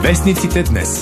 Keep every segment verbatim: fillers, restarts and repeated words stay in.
Вестниците днес.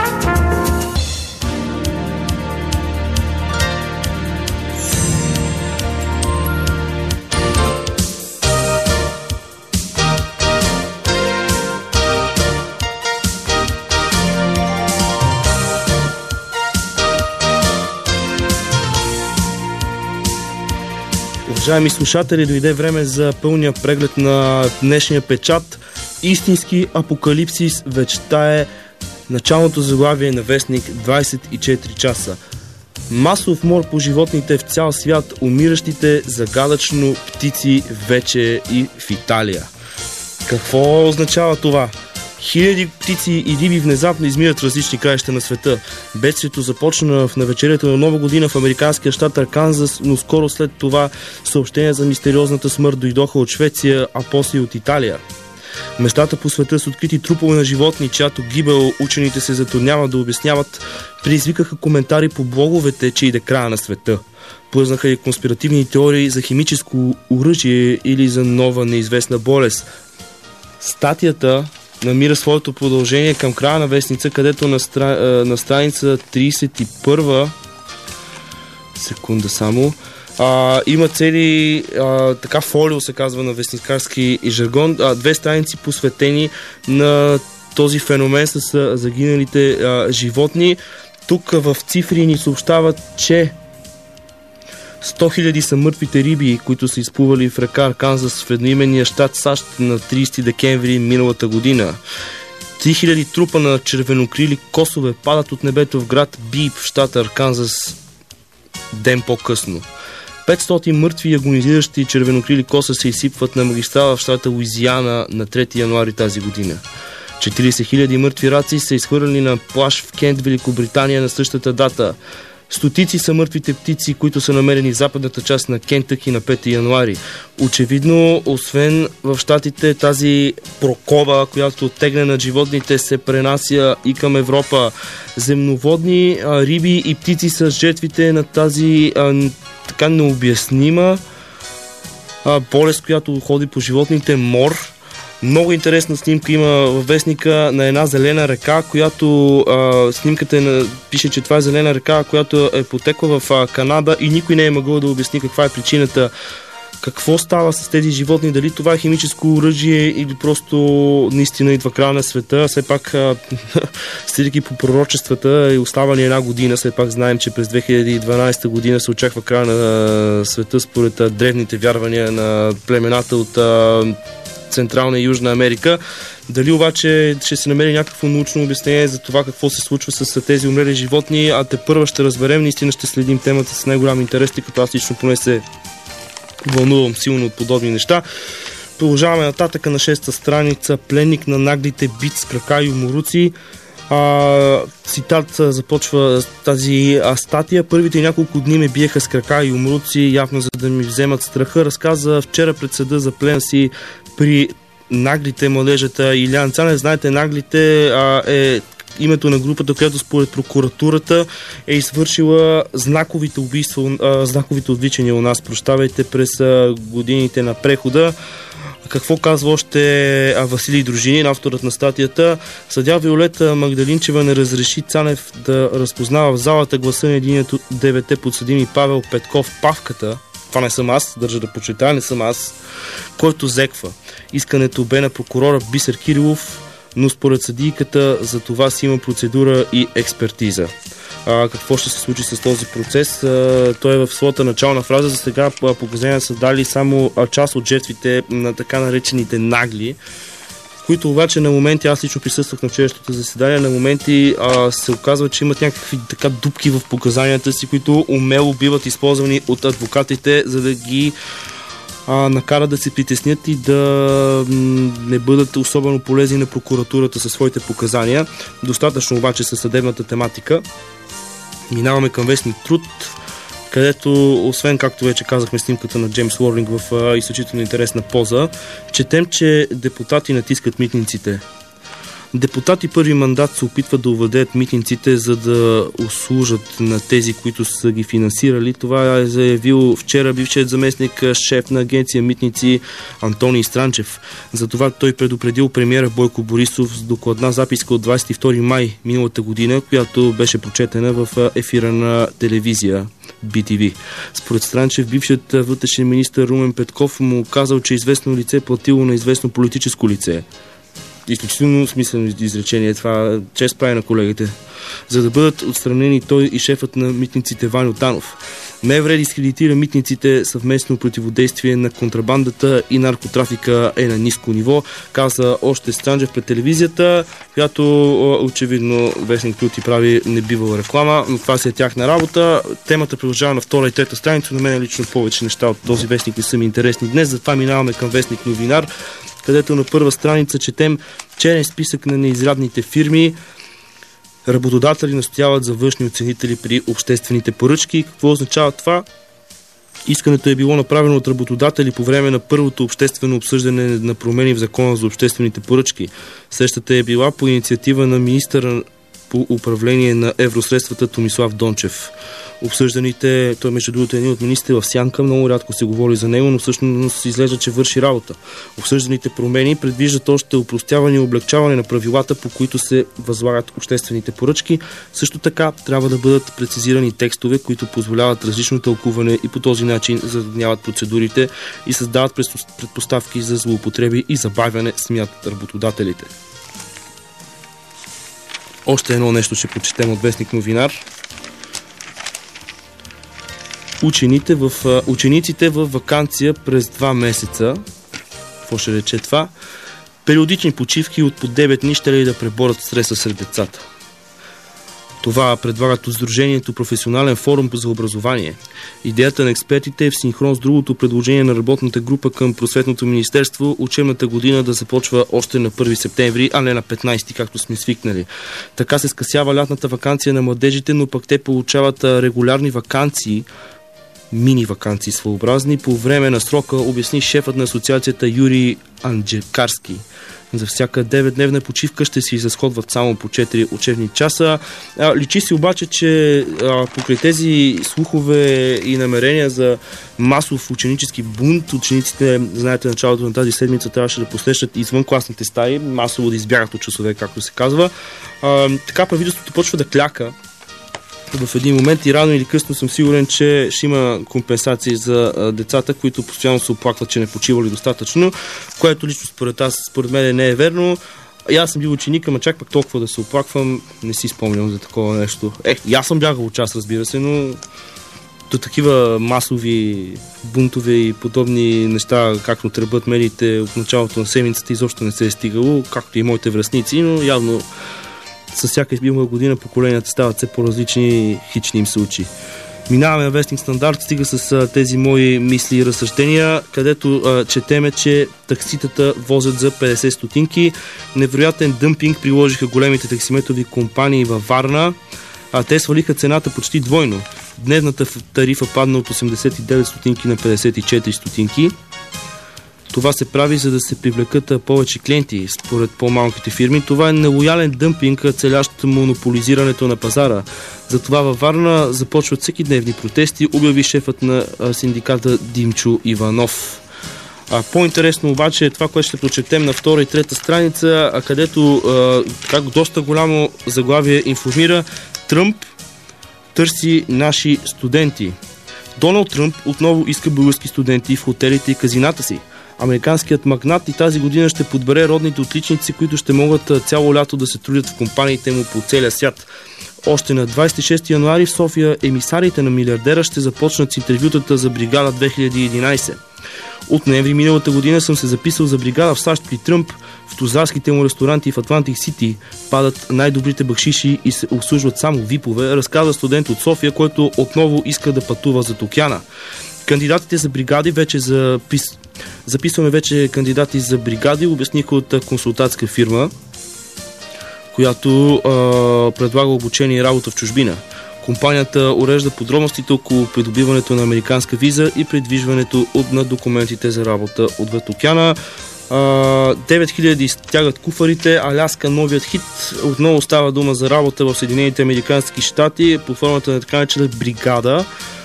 Уважаеми слушатели, дойде време за пълния преглед на днешния печат. Истински апокалипсис вечтае началното заглавие на вестник двайсет и четири часа. Масов мор по животните в цял свят, умиращите загадъчно птици вече и в Италия. Какво означава това? Хиляди птици и риби внезапно измират в различни краища на света. Бедствието започна в навечерието на Нова година в американския щат Арканзас, но скоро след това съобщения за мистериозната смърт дойдоха от Швеция, а после и от Италия. Местата по света с открити трупове на животни, чиято гибел учените се затрудняват да обясняват, предизвикаха коментари по блоговете, че иде края на света. Плъзнаха и конспиративни теории за химическо оръжие или за нова неизвестна болест. Статията намира своето продължение към края на вестница, където на, стра... на страница трийсет и първа секунда само а, има цели а, така фолио, се казва на вестникарски и жаргон, а, две страници посветени на този феномен с а, загиналите а, животни. Тук в цифри ни съобщават, че сто хиляди са мъртвите риби, които са изплували в река Арканзас в едноименния щат САЩ на трийсети декември миналата година. три хиляди трупа на червенокрили косове падат от небето в град Бип в щата Арканзас ден по-късно. петстотин мъртви и агонизиращи червенокрили коса се изсипват на магистрала в щата Луизиана на трети януари тази година. четирийсет хиляди мъртви раци са изхвърлени на плаж в Кент, Великобритания на същата дата. Стотици са мъртвите птици, които са намерени в западната част на Кентъки на пети януари. Очевидно, освен в щатите, тази прокоба, която тегне над животните, се пренася и към Европа. Земноводни а, риби и птици са жертвите на тази а, така необяснима а, болест, която ходи по животните, мор. Много интересна снимка има във вестника на една зелена река, която а, снимката е на, пише, че това е зелена река, която е потекла в а, Канада и никой не е могъл да обясни каква е причината. Какво става с тези животни? Дали това е химическо оръжие или просто наистина идва края на света? Все пак, следейки по пророчествата, и остава ни една година. Все пак знаем, че през две хиляди и дванадесета година се очаква края на света според а, древните вярвания на племената от а, Централна и Южна Америка. Дали обаче ще се намери някакво научно обяснение за това какво се случва с тези умрели животни, а те първа ще разберем, наистина ще следим темата с най-голям интерес, тъй като аз лично поне се вълнувам силно от подобни неща. Продължаваме нататъка на шеста страница. Пленник на наглите бит с крака и уморуци. А, цитат започва тази а, статия. Първите няколко дни ме биеха с крака и умруци, явно за да ми вземат страха. Разказа вчера пред съда за плена си при наглите, младежата Илян Цанев. Знаете, наглите а, е името на групата, която според прокуратурата е извършила знаковите убийства, а, знаковите отвличания у нас, прощавайте, през а, годините на прехода. Какво казва още Василий Дружинин, авторът на статията? Съдия Виолета Магдалинчева не разреши Цанев да разпознава в залата гласа на един от деветте подсъдими Павел Петков Павката. Това не съм аз, държа да почитая, не съм аз, който зеква. Искането бе на прокурора Бисер Кирилов, но според съдийката за това си има процедура и експертиза. А, какво ще се случи с този процес? А, той е в своята начална фраза. За сега показания са дали само част от жертвите на така наречените нагли, които обаче на моменти, аз лично присъствах на вчерашното заседание, на моменти а, се оказва, че имат някакви така дупки в показанията си, които умело биват използвани от адвокатите, за да ги а, накарат да се притеснят и да м- не бъдат особено полезни на прокуратурата със своите показания. Достатъчно обаче със съдебната тематика. Минаваме към вестник Труд, където, освен, както вече казахме, снимката на Джеймс Уорлинг в а, изключително интересна поза, четем, че депутати натискат митниците. Депутати първи мандат се опитват да овладеят митниците, за да услужат на тези, които са ги финансирали. Това е заявил вчера бившият заместник шеф на агенция Митници Антоний Странчев. Затова той предупредил премиера Бойко Борисов с докладна записка от двадесет и втори май миналата година, която беше прочетена в ефира на телевизия Би Ти Ви. Според Странчев, бившият вътрешен министър Румен Петков му казал, че известно лице е платило на известно политическо лице. Изключително смислено изречение. Това чест прави на колегите. За да бъдат отстранени той и шефът на митниците Ваньо Танов. МВР дискредитира митниците, съвместно противодействие на контрабандата и наркотрафика е на ниско ниво, каза още Странчев пред телевизията, която очевидно вестник Тюти прави небивала реклама, но това си е тяхна работа. Темата продължава на втора и трета страница, на мен лично повече неща от този вестник не са ми интересни днес, затова минаваме към вестник Новинар, където на първа страница четем черен списък на неизрядните фирми. Работодатели настояват за външни оценители при обществените поръчки. Какво означава това? Искането е било направено от работодатели по време на първото обществено обсъждане на промени в закона за обществените поръчки. Срещата е била по инициатива на министъра по управление на евросредствата Томислав Дончев. Обсъжданите, той между другото е един от министрите в сянка, много рядко се говори за него, но всъщност изглежда, че върши работа. Обсъжданите промени предвиждат още опростяване и облегчаване на правилата, по които се възлагат обществените поръчки. Също така трябва да бъдат прецизирани текстове, които позволяват различно тълкуване и по този начин затрудняват процедурите и създават предпоставки за злоупотреби и забавяне, смятат работодателите. Още едно нещо ще прочетем от вестник Новинар. Учените в, учениците в ваканция през два месеца, какво ще рече това, периодични почивки от по девет дни ще ли да преборят стреса сред децата. Това предлагат от Сдружението Професионален форум за образование. Идеята на експертите е в синхрон с другото предложение на работната група към Просветното министерство учебната година да започва още на първи септември, а не на петнадесети, както сме свикнали. Така се скъсява лятната ваканция на младежите, но пък те получават регулярни ваканции, мини-ваканции своеобразни по време на срока, обясни шефът на асоциацията Юрий Анджекарски. За всяка деветдневна почивка ще се изразходват само по четири учебни часа. А, личи си обаче, че а, покрай тези слухове и намерения за масов ученически бунт, учениците, знаете, началото на тази седмица трябваше да посрещат извън класните стаи, масово да избягат от часове, както се казва. А, така правителството почва да кляка в един момент и рано или късно съм сигурен, че ще има компенсации за а, децата, които постоянно се оплакват, че не почивали достатъчно, което лично според, аз, според мен не е верно. И аз съм бил ученик, ама чак пък толкова да се оплаквам, не си спомням за такова нещо. Е, и аз съм бягал от час, разбира се, но до такива масови бунтове и подобни неща, както тръбят медиите от началото на седмицата, изобщо не се е стигало, както и моите връстници, но явно с всяка избилна година поколенията стават все по-различни, хични им се учи. Минаваме на вестник Стандарт, стига с а, тези мои мисли и разсъждения, където а, четеме, че такситата возят за петдесет стотинки. Невероятен дъмпинг приложиха големите таксиметрови компании във Варна, а те свалиха цената почти двойно. Дневната тарифа падна от осемдесет и девет стотинки на петдесет и четири стотинки. Това се прави, за да се привлекат повече клиенти, според по-малките фирми. Това е нелоялен дъмпинг, целящ монополизирането на пазара. Затова във Варна започват всеки дневни протести, обяви шефът на синдиката Димчо Иванов. А, по-интересно обаче е това, което ще прочетем на втора и трета страница, а където а, как доста голямо заглавие информира: Тръмп търси наши студенти. Доналд Тръмп отново иска български студенти в хотелите и казината си. Американският магнат и тази година ще подбере родните отличници, които ще могат цяло лято да се трудят в компаниите му по целия свят. Още на двадесет и шести януари в София емисарите на милиардера ще започнат с интервютата за бригада две хиляди и единадесет. От ноември миналата година съм се записал за бригада в САЩ при Тръмп. В тузарските му ресторанти в Атлантик Сити падат най-добрите бакшиши и се обслужват само випове, разказва студент от София, който отново иска да пътува зад океана. Кандидатите за бригади вече запис... записваме вече кандидати за бригади, обясниха от консултантска фирма, която а, предлага обучение и работа в чужбина. Компанията урежда подробностите около придобиването на американска виза и придвижването от на документите за работа отвъд океана. девет хиляди стягат куфарите, Аляска новият хит. Отново става дума за работа в Съединените американски щати под формата на така наречена бригада.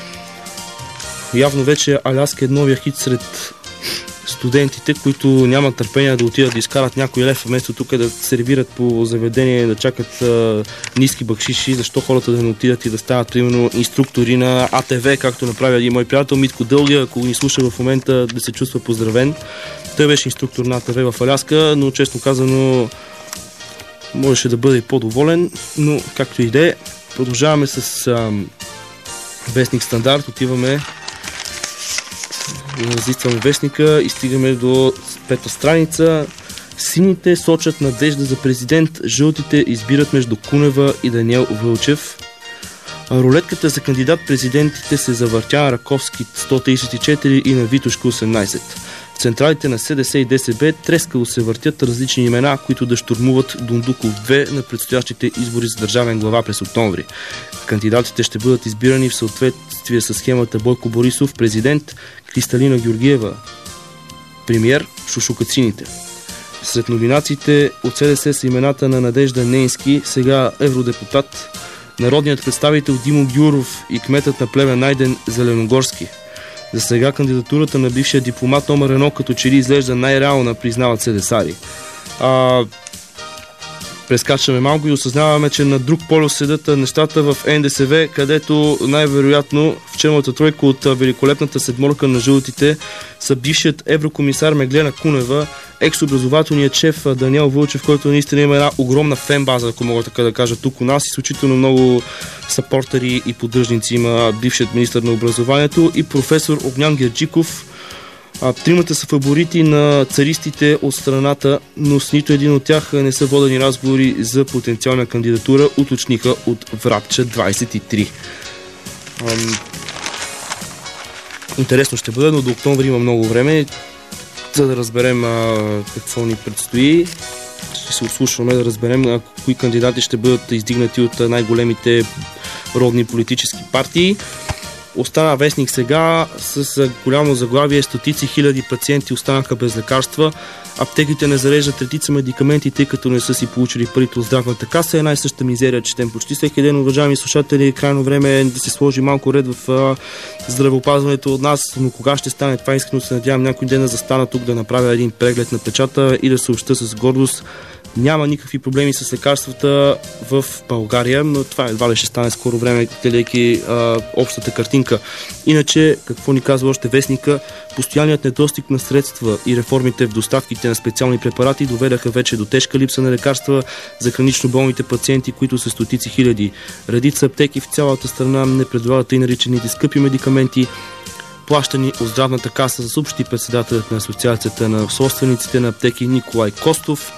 Явно вече Аляска е новия хит сред студентите, които нямат търпение да отидат да изкарат някой лев, вместо тук да сервират по заведение, да чакат а, ниски бакшиши. Защо хората да не отидат и да стават примерно инструктори на А Т В, както направи един мой приятел Митко Дългия, ако ни слуша в момента, да се чувства поздравен. Той беше инструктор на А Т В в Аляска, но честно казано можеше да бъде и по-доволен, но както и да е. Продължаваме с а, вестник Стандарт, отиваме разлистваме вестника и стигаме до пета страница. Сините сочат надежда за президент, жълтите избират между Кунева и Даниел Вълчев. Рулетката за кандидат-президентите се завъртя на Раковски сто тридесет и четири и на Витошка осемнайсет. В централите на С Д С и Д С Б трескаво се въртят различни имена, които да щурмуват Дундуков две на предстоящите избори за държавен глава през октомври. Кандидатите ще бъдат избирани в съответствие с схемата Бойко Борисов, президент, Кристалина Георгиева, премиер, Шушукацините. Сред номинациите от С Д С са имената на Надежда Нейнски, сега евродепутат, народният представител Димо Гюров и кметът на племен Найден Зеленогорски. За сега кандидатурата на бившия дипломат номер едно като че ли изглежда най-реална, признават седесари. А, прескачаме малко и осъзнаваме, че на друг полюс седат нещата в Н Д С В, където най-вероятно в черната тройка от великолепната седморка на жълтите са бившият еврокомисар Меглена Кунева, екс-образователният шеф Даниел Вълчев, който наистина има една огромна фен-база, ако мога така да кажа, тук у нас. Изключително много съпортери и поддръжници има бившият министър на образованието и професор Огнян Герджиков. Тримата са фаворити на царистите от страната, но с нито един от тях не са водени разговори за потенциална кандидатура, уточниха от Врабча двайсет и три. Ам... Интересно ще бъде, но до октомври има много време, за да разберем а, какво ни предстои. Ще се отслушваме да разберем а, кои кандидати ще бъдат издигнати от а, най-големите родни политически партии. Остана вестник сега с голямо заглавие: стотици хиляди пациенти останаха без лекарства. Аптеките не зареждат редица медикаменти, тъй като не са си получили парите от здравната каса. Една и съща мизерия четем почти всеки ден, уважаеми слушатели. Крайно време е да се сложи малко ред в а, здравеопазването от нас, но кога ще стане това, искрено се надявам някой ден да застана тук, да направя един преглед на печата и да съобща с гордост: няма никакви проблеми с лекарствата в България, но това едва ли ще стане скоро време, гледайки общата картинка. Иначе, какво ни казва още вестника, постоянният недостиг на средства и реформите в доставките на специални препарати доведаха вече до тежка липса на лекарства за хронично болните пациенти, които са стотици хиляди. Редица аптеки в цялата страна не предлагат и наричаните скъпи медикаменти, плащани от здравната каса, за съобщи председателят на Асоциацията на собствениците на аптеки Николай Костов.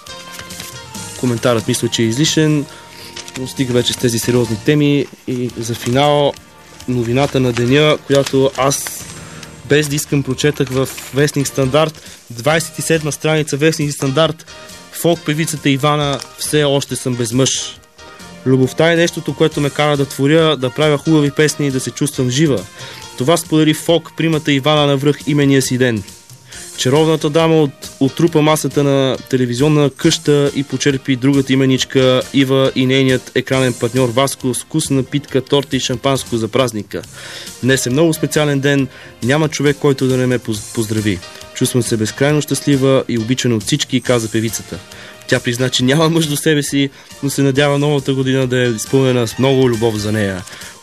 Коментарът мисля, че е излишен. Стига вече с тези сериозни теми и за финал новината на деня, която аз без да искам прочетах в вестник Стандарт. двайсет и седма страница вестник Стандарт. Фолк певицата Ивана: все още съм без мъж. Любовта е нещото, което ме кара да творя, да правя хубави песни и да се чувствам жива. Това сподели фолк примата Ивана на връх имения си ден. Чаровната дама от, отрупа масата на телевизионна къща и почерпи другата именичка Ива и нейният екранен партньор Васко с вкусна питка, торта и шампанско за празника. Днес е много специален ден, няма човек, който да не ме поздрави. Чувствам се безкрайно щастлива и обичана от всички, каза певицата. Тя призна, че няма мъж до себе си, но се надява новата година да е изпълнена с много любов за нея.